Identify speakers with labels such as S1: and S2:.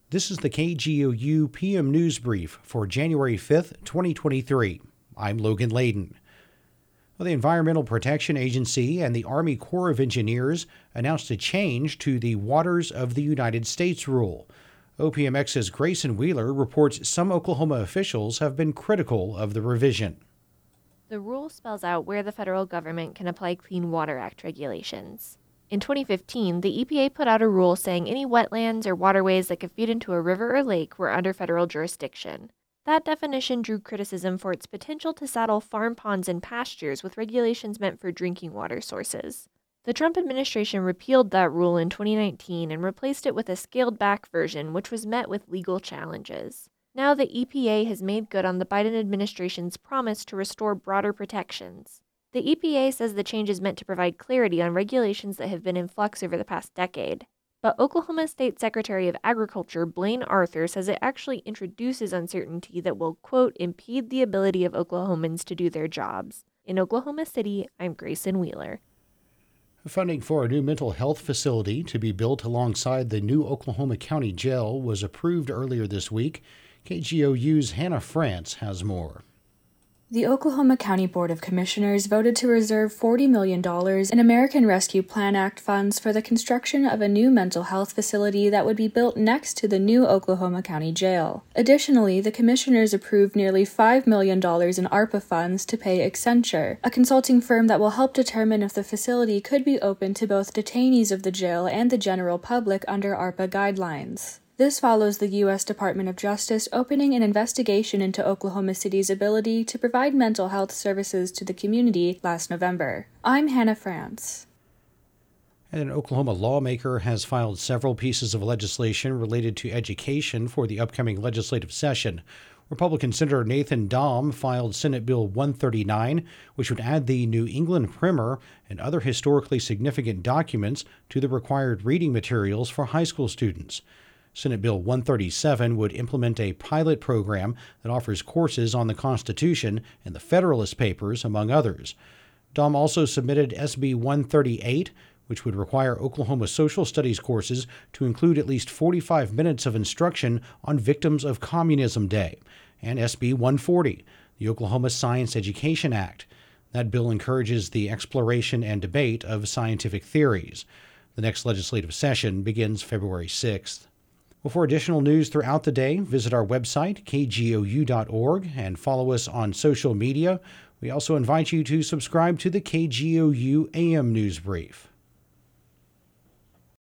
S1: This is the KGOU PM News Brief for January 5th, 2023. I'm Logan Layden. Well, the Environmental Protection Agency and the Army Corps of Engineers announced a change to the Waters of the United States rule. OPMX's Grayson Wheeler reports some Oklahoma officials have been critical of the revision.
S2: The rule spells out where the federal government can apply Clean Water Act regulations. In 2015, the EPA put out a rule saying any wetlands or waterways that could feed into a river or lake were under federal jurisdiction. That definition drew criticism for its potential to saddle farm ponds and pastures with regulations meant for drinking water sources. The Trump administration repealed that rule in 2019 and replaced it with a scaled-back version, which was met with legal challenges. Now the EPA has made good on the Biden administration's promise to restore broader protections. The EPA says the change is meant to provide clarity on regulations that have been in flux over the past decade. But Oklahoma State Secretary of Agriculture Blaine Arthur says it actually introduces uncertainty that will, quote, impede the ability of Oklahomans to do their jobs. In Oklahoma City, I'm Grayson Wheeler.
S1: Funding for a new mental health facility to be built alongside the new Oklahoma County Jail was approved earlier this week. KGOU's Hannah France has more.
S3: The Oklahoma County Board of Commissioners voted to reserve $40 million in American Rescue Plan Act funds for the construction of a new mental health facility that would be built next to the new Oklahoma County Jail. Additionally, the commissioners approved nearly $5 million in ARPA funds to pay Accenture, a consulting firm that will help determine if the facility could be open to both detainees of the jail and the general public under ARPA guidelines. This follows the U.S. Department of Justice opening an investigation into Oklahoma City's ability to provide mental health services to the community last November. I'm Hannah France.
S1: And an Oklahoma lawmaker has filed several pieces of legislation related to education for the upcoming legislative session. Republican Senator Nathan Dahm filed Senate Bill 139, which would add the New England Primer and other historically significant documents to the required reading materials for high school students. Senate Bill 137 would implement a pilot program that offers courses on the Constitution and the Federalist Papers, among others. Dahm also submitted SB 138, which would require Oklahoma social studies courses to include at least 45 minutes of instruction on victims of Communism Day, and SB 140, the Oklahoma Science Education Act. That bill encourages the exploration and debate of scientific theories. The next legislative session begins February 6th. Well, for additional news throughout the day, visit our website, kgou.org, and follow us on social media. We also invite you to subscribe to the KGOU AM News Brief.